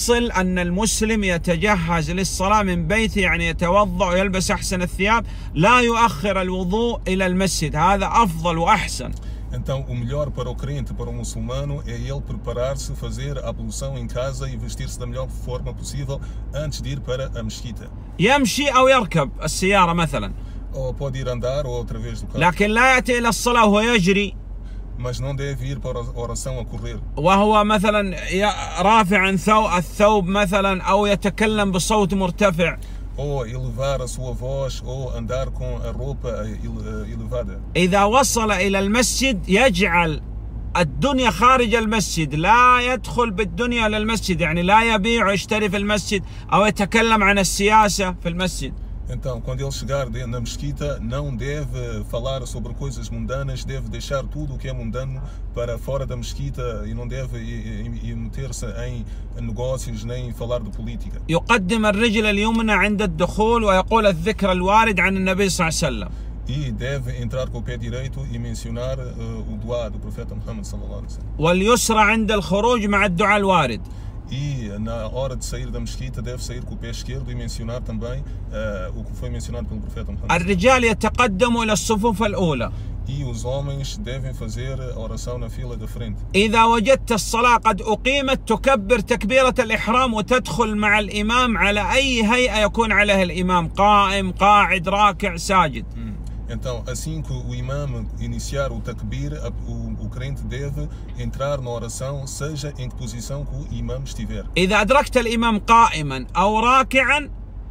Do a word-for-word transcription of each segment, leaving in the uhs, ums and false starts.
الحاصل أن المسلم يتجهز للصلاة من بيته، يعني يتوضأ ويلبس أحسن الثياب، لا يؤخر الوضوء إلى المسجد، هذا أفضل وأحسن. Então, o melhor para o crente, para o muçulmano, é ele preparar-se, fazer a ablução em casa e vestir-se da melhor forma possível antes de ir para a mesquita. يمشي أو يركب السيارة مثلا، Ou pode ir andar ou através do carro. لكن لا يأتي إلى الصلاة وهو يجري، Mas não deve ir para a oração a correr. وهو مثلا رافع الثوب مثلا، أو يتكلم بصوت مرتفع، Ou elevar a sua voz, ou andar com a roupa elevada. إذا وصل إلى المسجد يجعل الدنيا خارج المسجد، لا يدخل بالدنيا للمسجد، يعني لا يبيع ويشتري في المسجد أو يتكلم عن السياسة في المسجد. Então, quando ele chegar na mesquita, não deve falar sobre coisas mundanas, deve deixar tudo o que é mundano para fora da mesquita e não deve meter-se em negócios nem falar de política. يقدم الرجل اليمنى عند الدخول ويقول الذكر الوارد عن النبي صلى الله عليه وسلم. E deve entrar com o pé direito e mencionar uh, o duá do profeta Muhammad sallallahu alaihi wasallam. واليسرى عند الخروج مع الدعاء الوارد. E na hora de sair da mesquita deve sair com o pé esquerdo e mencionar também uh, o que foi mencionado pelo profeta Muhammad. الرجال يتقدموا إلى الصفوف الأولى. E os homens devem fazer a oração na fila da frente. إذا وجدت الصلاة قد أقيمت تكبر تكبيرة الإحرام وتدخل مع الإمام على أي هيئة يكون عليها الإمام، قائم، قاعد، راكع، ساجد. Então, assim que o imam iniciar o takbir, o, o crente deve entrar na oração, seja em que posição que o imam estiver. إذا أدركت الإمام قائما أو راكعا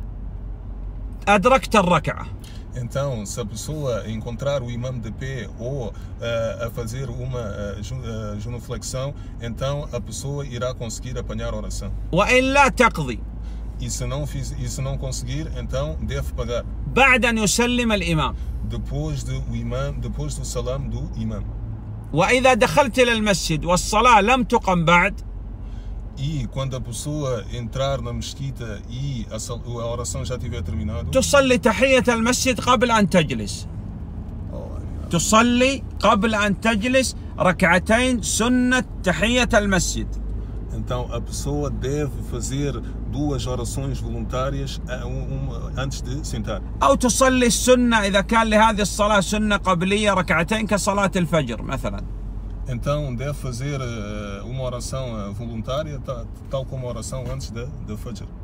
أدركت الركعة. Então, se a pessoa encontrar o imam de pé ou uh, a fazer uma uh, genuflexão, então a pessoa irá conseguir apanhar a oração. وإلا تقضي. E se não fiz, e se não conseguir, então deve pagar. بعد أن يسلم الإمام. Depois do imam, depois do salam do imam. وإذا دخلت إلى المسجد والصلاة لم تقم بعد. E quando a pessoa entrar na mesquita e a, a oração já tiver terminado. تصلي تحية المسجد قبل أن تجلس. تصلي قبل أن تجلس ركعتين سنة تحية المسجد. Então a pessoa deve fazer duas orações voluntárias antes de sentar. أو تصلي السنة إذا كان لهذه الصلاة سنة قبلية ركعتين كصلاة الفجر مثلا. Então deve fazer uma oração voluntária tal como a oração antes da, da Fajr.